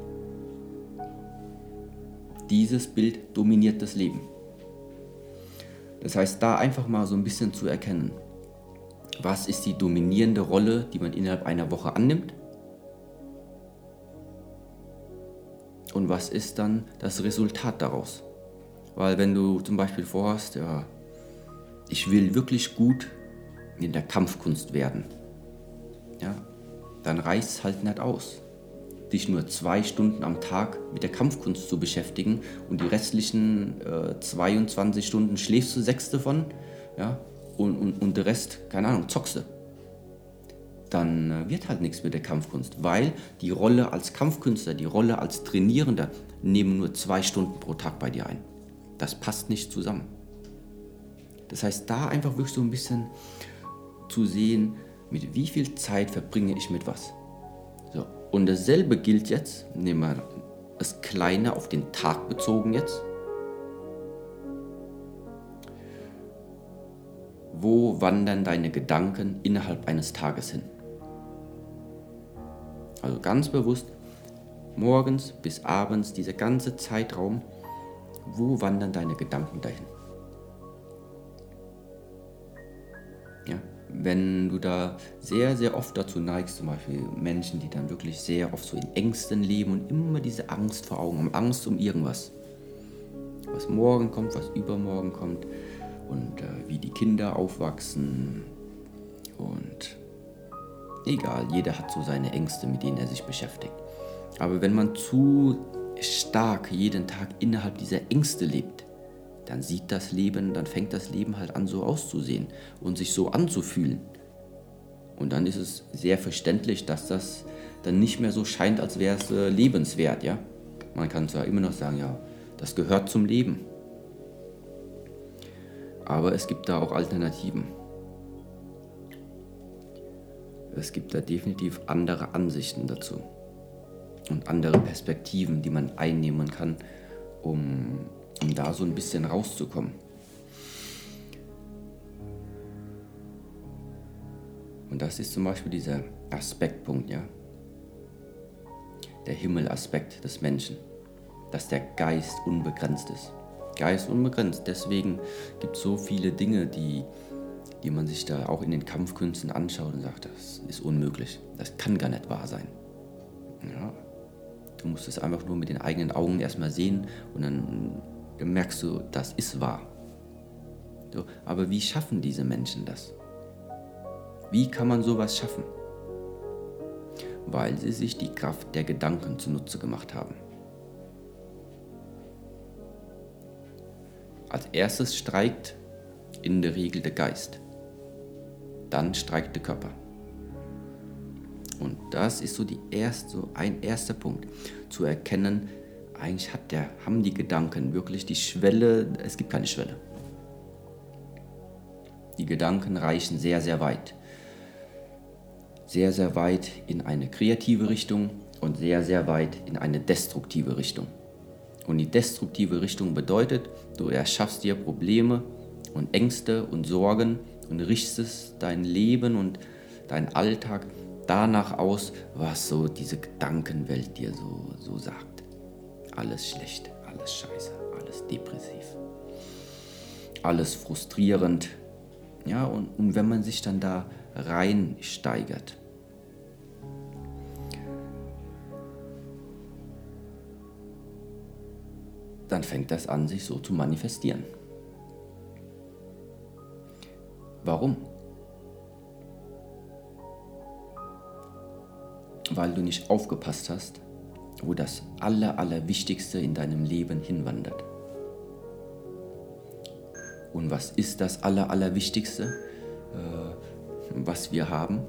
Dieses Bild dominiert das Leben. Das heißt, da einfach mal so ein bisschen zu erkennen, was ist die dominierende Rolle, die man innerhalb einer Woche annimmt? Und was ist dann das Resultat daraus? Weil wenn du zum Beispiel vorhast, ja, ich will wirklich gut in der Kampfkunst werden, ja, dann reicht es halt nicht aus, dich nur 2 Stunden am Tag mit der Kampfkunst zu beschäftigen und die restlichen 22 Stunden schläfst du 6 davon, ja, und der Rest, keine Ahnung, zockst du. Dann wird halt nichts mit der Kampfkunst, weil die Rolle als Kampfkünstler, die Rolle als Trainierender nehmen nur 2 Stunden pro Tag bei dir ein. Das passt nicht zusammen. Das heißt, da einfach wirklich so ein bisschen zu sehen, mit wie viel Zeit verbringe ich mit was. So. Und dasselbe gilt jetzt, nehmen wir das Kleine auf den Tag bezogen jetzt. Wo wandern deine Gedanken innerhalb eines Tages hin? Also ganz bewusst, morgens bis abends, dieser ganze Zeitraum, wo wandern deine Gedanken dahin? Ja, wenn du da sehr, sehr oft dazu neigst, zum Beispiel Menschen, die dann wirklich sehr oft so in Ängsten leben und immer diese Angst vor Augen haben, Angst um irgendwas, was morgen kommt, was übermorgen kommt und wie die Kinder aufwachsen und egal, jeder hat so seine Ängste, mit denen er sich beschäftigt. Aber wenn man zu stark jeden Tag innerhalb dieser Ängste lebt, dann fängt das Leben halt an so auszusehen und sich so anzufühlen. Und dann ist es sehr verständlich, dass das dann nicht mehr so scheint, als wäre es lebenswert. Ja? Man kann zwar immer noch sagen, ja, das gehört zum Leben. Aber es gibt da auch Alternativen. Es gibt da definitiv andere Ansichten dazu und andere Perspektiven, die man einnehmen kann, um da so ein bisschen rauszukommen. Und das ist zum Beispiel dieser Aspektpunkt, ja, der Himmelaspekt des Menschen, dass der Geist unbegrenzt ist. Geist unbegrenzt, deswegen gibt es so viele Dinge, die man sich da auch in den Kampfkünsten anschaut und sagt, das ist unmöglich, das kann gar nicht wahr sein. Ja, du musst es einfach nur mit den eigenen Augen erstmal sehen und dann merkst du, das ist wahr. So, aber wie schaffen diese Menschen das? Wie kann man sowas schaffen? Weil sie sich die Kraft der Gedanken zunutze gemacht haben. Als erstes streikt in der Regel der Geist. Dann streikt der Körper. Und das ist so ein erster Punkt, zu erkennen, eigentlich haben die Gedanken wirklich die Schwelle, es gibt keine Schwelle. Die Gedanken reichen sehr, sehr weit. Sehr, sehr weit in eine kreative Richtung und sehr, sehr weit in eine destruktive Richtung. Und die destruktive Richtung bedeutet, du erschaffst dir Probleme und Ängste und Sorgen und richtest dein Leben und deinen Alltag danach aus, was so diese Gedankenwelt dir so sagt. Alles schlecht, alles scheiße, alles depressiv, alles frustrierend. Ja, und wenn man sich dann da reinsteigert, dann fängt das an, sich so zu manifestieren. Warum? Weil du nicht aufgepasst hast, wo das Allerwichtigste in deinem Leben hinwandert. Und was ist das Allerwichtigste, was wir haben?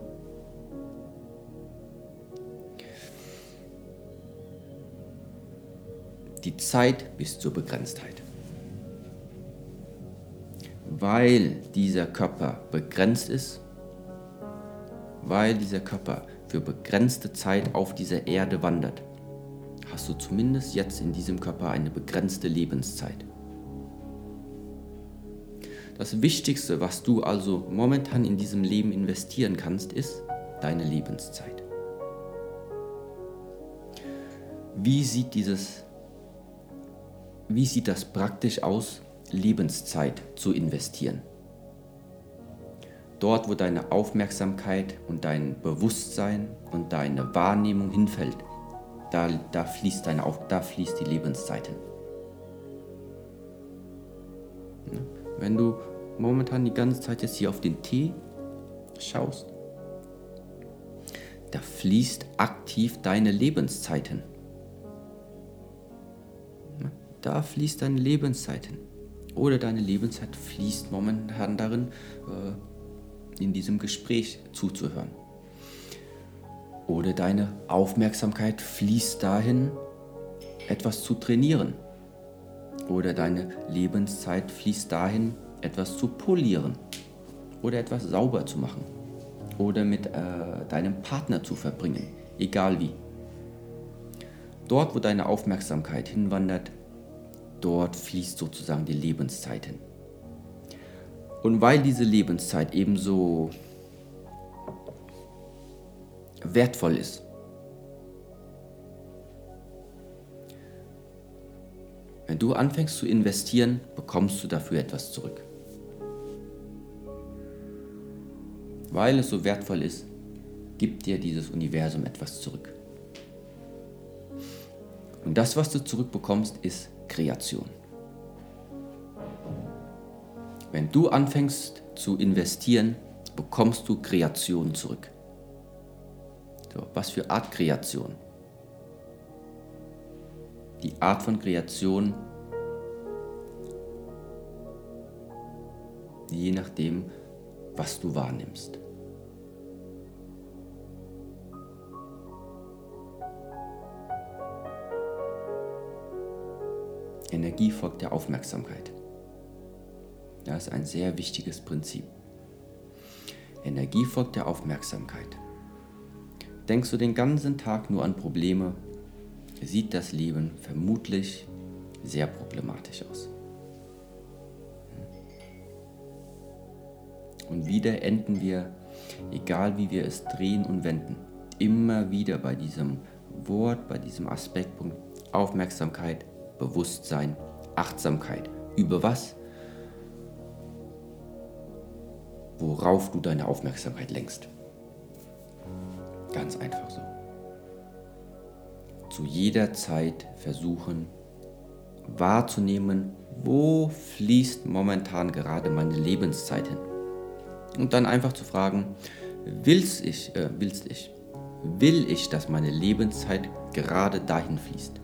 Die Zeit bis zur Begrenztheit. Weil dieser Körper begrenzt ist, weil dieser Körper für begrenzte Zeit auf dieser Erde wandert, hast du zumindest jetzt in diesem Körper eine begrenzte Lebenszeit. Das Wichtigste, was du also momentan in diesem Leben investieren kannst, ist deine Lebenszeit. Wie sieht das praktisch aus, Lebenszeit zu investieren? Dort, wo deine Aufmerksamkeit und dein Bewusstsein und deine Wahrnehmung hinfällt, da fließt die Lebenszeit hin. Wenn du momentan die ganze Zeit jetzt hier auf den Tee schaust, da fließt aktiv deine Lebenszeit hin. Da fließt deine Lebenszeit hin. Oder deine Lebenszeit fließt momentan darin, in diesem Gespräch zuzuhören. Oder deine Aufmerksamkeit fließt dahin, etwas zu trainieren. Oder deine Lebenszeit fließt dahin, etwas zu polieren oder etwas sauber zu machen oder mit deinem Partner zu verbringen, egal wie. Dort, wo deine Aufmerksamkeit hinwandert, dort fließt sozusagen die Lebenszeit hin. Und weil diese Lebenszeit ebenso wertvoll ist, wenn du anfängst zu investieren, bekommst du dafür etwas zurück. Weil es so wertvoll ist, gibt dir dieses Universum etwas zurück. Und das, was du zurückbekommst, ist Kreation. Wenn du anfängst zu investieren, bekommst du Kreation zurück. So, was für Art Kreation? Die Art von Kreation, je nachdem, was du wahrnimmst. Energie folgt der Aufmerksamkeit. Das ist ein sehr wichtiges Prinzip. Energie folgt der Aufmerksamkeit. Denkst du den ganzen Tag nur an Probleme, sieht das Leben vermutlich sehr problematisch aus. Und wieder enden wir, egal wie wir es drehen und wenden, immer wieder bei diesem Wort, bei diesem Aspektpunkt Aufmerksamkeit, Bewusstsein, Achtsamkeit. Über was? Worauf du deine Aufmerksamkeit lenkst. Ganz einfach so. Zu jeder Zeit versuchen wahrzunehmen, wo fließt momentan gerade meine Lebenszeit hin. Und dann einfach zu fragen, will ich, dass meine Lebenszeit gerade dahin fließt?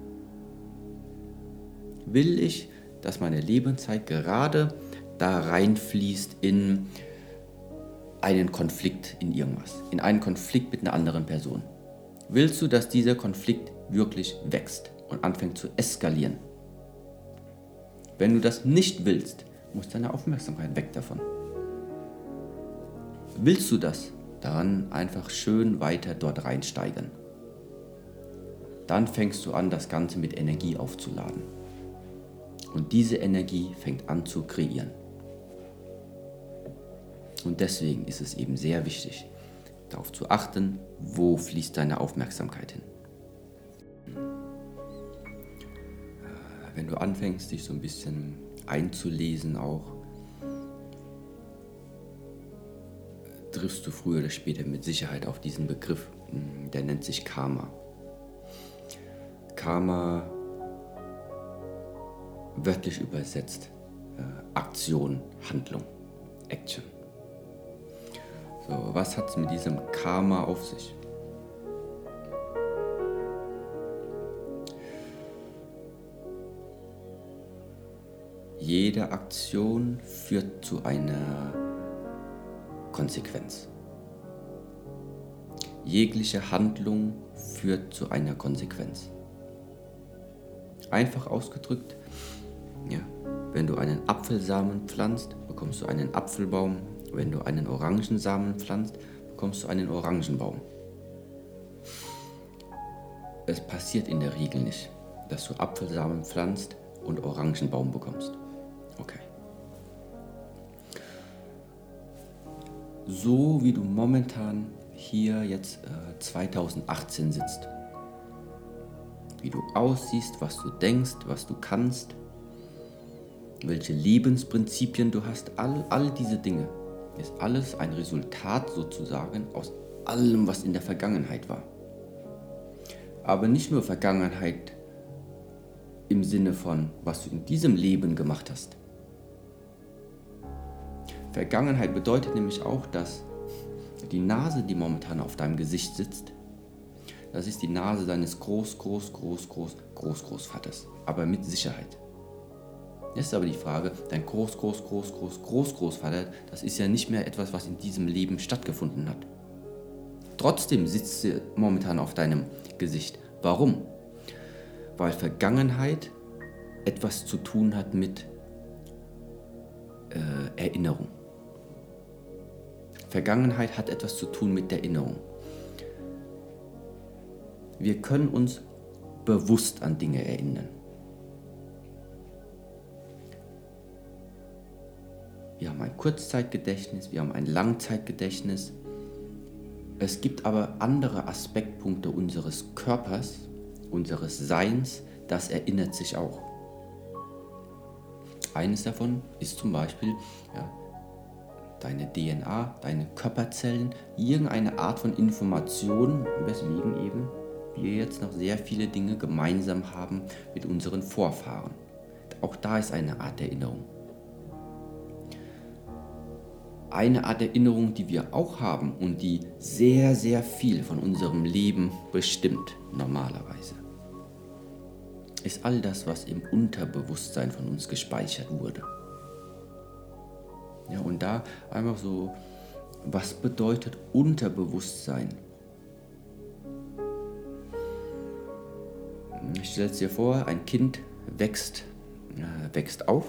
Will ich, dass meine Lebenszeit gerade da reinfließt in einen Konflikt in irgendwas, in einen Konflikt mit einer anderen Person? Willst du, dass dieser Konflikt wirklich wächst und anfängt zu eskalieren? Wenn du das nicht willst, muss deine Aufmerksamkeit weg davon. Willst du das, dann einfach schön weiter dort reinsteigern. Dann fängst du an, das Ganze mit Energie aufzuladen. Und diese Energie fängt an zu kreieren. Und deswegen ist es eben sehr wichtig, darauf zu achten, wo fließt deine Aufmerksamkeit hin. Wenn du anfängst, dich so ein bisschen einzulesen auch, triffst du früher oder später mit Sicherheit auf diesen Begriff, der nennt sich Karma. Karma, wörtlich übersetzt, Aktion, Handlung, Action. So, was hat es mit diesem Karma auf sich? Jede Aktion führt zu einer Konsequenz. Jegliche Handlung führt zu einer Konsequenz. Einfach ausgedrückt, ja, wenn du einen Apfelsamen pflanzt, bekommst du einen Apfelbaum. Wenn du einen Orangensamen pflanzt, bekommst du einen Orangenbaum. Es passiert in der Regel nicht, dass du Apfelsamen pflanzt und Orangenbaum bekommst. Okay. So wie du momentan hier jetzt 2018 sitzt, wie du aussiehst, was du denkst, was du kannst, welche Lebensprinzipien du hast, all diese Dinge, ist alles ein Resultat sozusagen aus allem, was in der Vergangenheit war. Aber nicht nur Vergangenheit im Sinne von, was du in diesem Leben gemacht hast. Vergangenheit bedeutet nämlich auch, dass die Nase, die momentan auf deinem Gesicht sitzt, das ist die Nase deines Großgroßvaters, aber mit Sicherheit. Jetzt ist aber die Frage, dein Großgroßvater, das ist ja nicht mehr etwas, was in diesem Leben stattgefunden hat. Trotzdem sitzt sie momentan auf deinem Gesicht. Warum? Weil Vergangenheit etwas zu tun hat mit Erinnerung. Vergangenheit hat etwas zu tun mit Erinnerung. Wir können uns bewusst an Dinge erinnern. Wir haben ein Kurzzeitgedächtnis, wir haben ein Langzeitgedächtnis. Es gibt aber andere Aspektpunkte unseres Körpers, unseres Seins, das erinnert sich auch. Eines davon ist zum Beispiel deine DNA, deine Körperzellen, irgendeine Art von Information, weswegen eben wir jetzt noch sehr viele Dinge gemeinsam haben mit unseren Vorfahren. Auch da ist eine Art Erinnerung. Eine Art Erinnerung, die wir auch haben und die sehr, sehr viel von unserem Leben bestimmt, normalerweise, ist all das, was im Unterbewusstsein von uns gespeichert wurde. Ja, und da einfach so, was bedeutet Unterbewusstsein? Ich stelle es dir vor, ein Kind wächst auf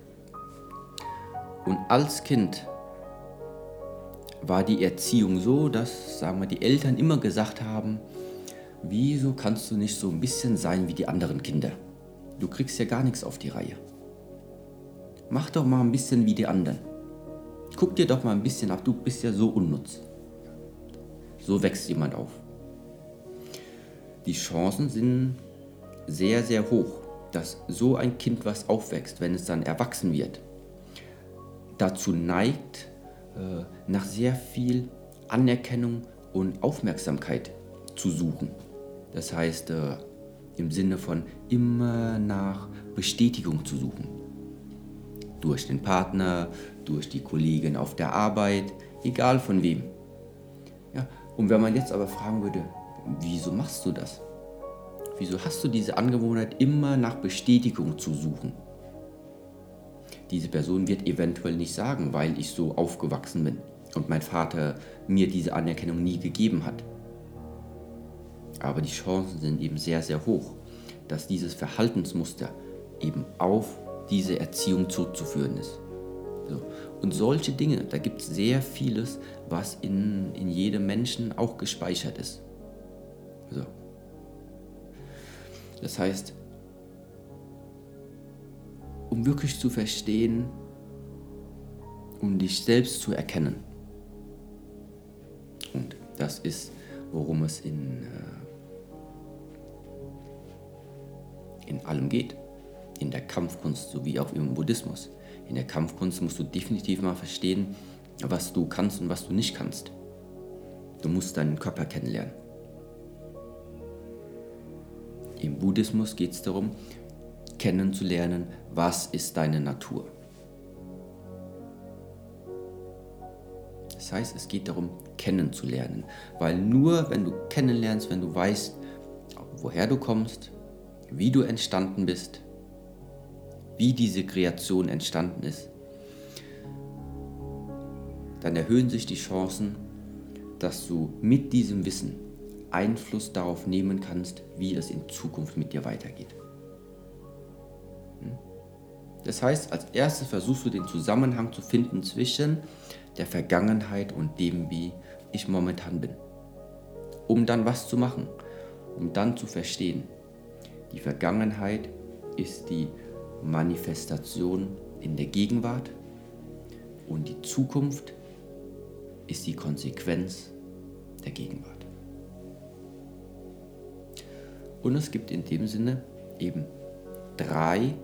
und als Kind war die Erziehung so, dass, sagen wir, die Eltern immer gesagt haben, wieso kannst du nicht so ein bisschen sein wie die anderen Kinder? Du kriegst ja gar nichts auf die Reihe. Mach doch mal ein bisschen wie die anderen. Guck dir doch mal ein bisschen ab, du bist ja so unnütz. So wächst jemand auf. Die Chancen sind sehr, sehr hoch, dass so ein Kind, was aufwächst, wenn es dann erwachsen wird, dazu neigt, nach sehr viel Anerkennung und Aufmerksamkeit zu suchen. Das heißt, im Sinne von immer nach Bestätigung zu suchen. Durch den Partner, durch die Kollegen auf der Arbeit, egal von wem. Ja, und wenn man jetzt aber fragen würde, wieso machst du das? Wieso hast du diese Angewohnheit, immer nach Bestätigung zu suchen? Diese Person wird eventuell nicht sagen, weil ich so aufgewachsen bin und mein Vater mir diese Anerkennung nie gegeben hat. Aber die Chancen sind eben sehr, sehr hoch, dass dieses Verhaltensmuster eben auf diese Erziehung zurückzuführen ist. So. Und solche Dinge, da gibt es sehr vieles, was in jedem Menschen auch gespeichert ist. So. Das heißt, um wirklich zu verstehen, um dich selbst zu erkennen. Und das ist, worum es in allem geht. In der Kampfkunst sowie auch im Buddhismus. In der Kampfkunst musst du definitiv mal verstehen, was du kannst und was du nicht kannst. Du musst deinen Körper kennenlernen. Im Buddhismus geht es darum, kennenzulernen, was ist deine Natur. Das heißt, es geht darum, kennenzulernen. Weil nur wenn du kennenlernst, wenn du weißt, woher du kommst, wie du entstanden bist, wie diese Kreation entstanden ist, dann erhöhen sich die Chancen, dass du mit diesem Wissen Einfluss darauf nehmen kannst, wie es in Zukunft mit dir weitergeht. Das heißt, als erstes versuchst du den Zusammenhang zu finden zwischen der Vergangenheit und dem, wie ich momentan bin. Um dann was zu machen, um dann zu verstehen, die Vergangenheit ist die Manifestation in der Gegenwart und die Zukunft ist die Konsequenz der Gegenwart. Und es gibt in dem Sinne eben 3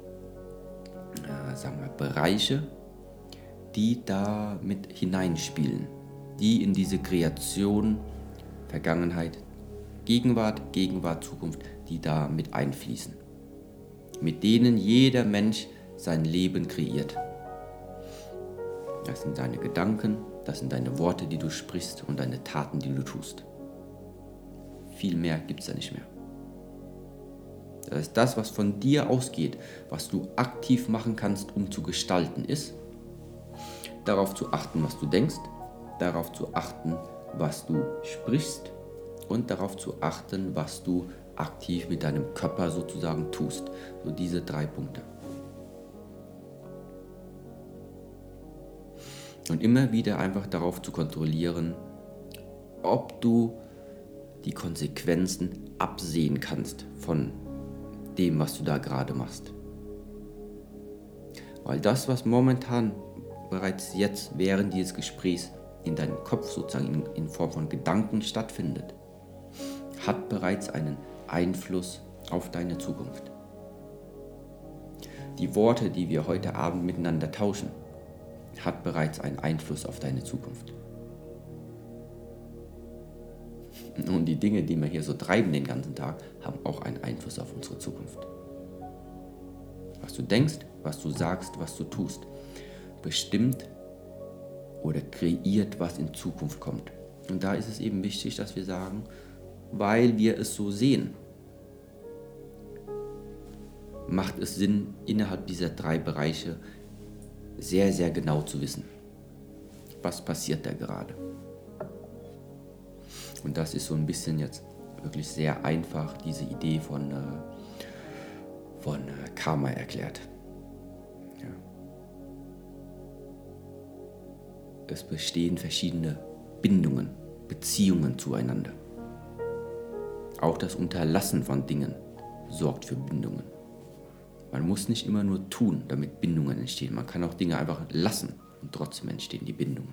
Bereiche, die da mit hineinspielen, die in diese Kreation, Vergangenheit, Gegenwart, Zukunft, die da mit einfließen, mit denen jeder Mensch sein Leben kreiert. Das sind deine Gedanken, das sind deine Worte, die du sprichst und deine Taten, die du tust. Viel mehr gibt es da nicht mehr. Das ist das, was von dir ausgeht, was du aktiv machen kannst, um zu gestalten, ist, darauf zu achten, was du denkst, darauf zu achten, was du sprichst und darauf zu achten, was du aktiv mit deinem Körper sozusagen tust. So diese 3 Punkte. Und immer wieder einfach darauf zu kontrollieren, ob du die Konsequenzen absehen kannst von dem, was du da gerade machst. Weil das, was momentan bereits jetzt während dieses Gesprächs in deinem Kopf sozusagen in Form von Gedanken stattfindet, hat bereits einen Einfluss auf deine Zukunft. Die Worte, die wir heute Abend miteinander tauschen, hat bereits einen Einfluss auf deine Zukunft. Und die Dinge, die wir hier so treiben den ganzen Tag, haben auch einen Einfluss auf unsere Zukunft. Was du denkst, was du sagst, was du tust, bestimmt oder kreiert, was in Zukunft kommt. Und da ist es eben wichtig, dass wir sagen, weil wir es so sehen, macht es Sinn, innerhalb dieser 3 Bereiche sehr, sehr genau zu wissen, was passiert da gerade. Und das ist so ein bisschen jetzt wirklich sehr einfach, diese Idee von Karma erklärt. Ja. Es bestehen verschiedene Bindungen, Beziehungen zueinander. Auch das Unterlassen von Dingen sorgt für Bindungen. Man muss nicht immer nur tun, damit Bindungen entstehen. Man kann auch Dinge einfach lassen und trotzdem entstehen die Bindungen.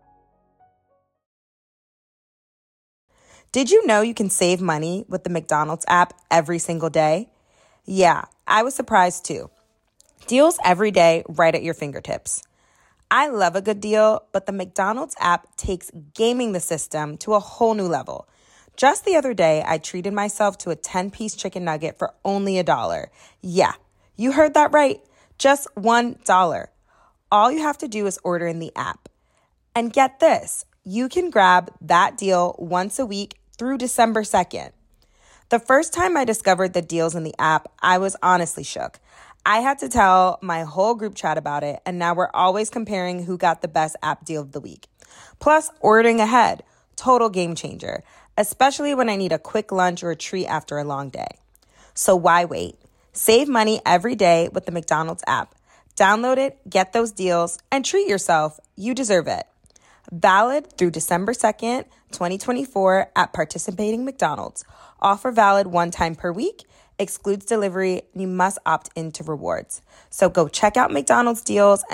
Did you know you can save money with the McDonald's app every single day? Yeah, I was surprised too. Deals every day right at your fingertips. I love a good deal, but the McDonald's app takes gaming the system to a whole new level. Just the other day, I treated myself to a 10-piece chicken nugget for only $1. Yeah, you heard that right. Just $1. All you have to do is order in the app. And get this, you can grab that deal once a week through December 2nd. The first time I discovered the deals in the app, I was honestly shook. I had to tell my whole group chat about it, and now we're always comparing who got the best app deal of the week. Plus, ordering ahead, total game changer, especially when I need a quick lunch or a treat after a long day. So why wait? Save money every day with the McDonald's app. Download it, get those deals, and treat yourself. You deserve it. Valid through December 2nd, 2024 at participating McDonald's. Offer valid 1 time per week. Excludes delivery. You must opt into rewards. So go check out McDonald's deals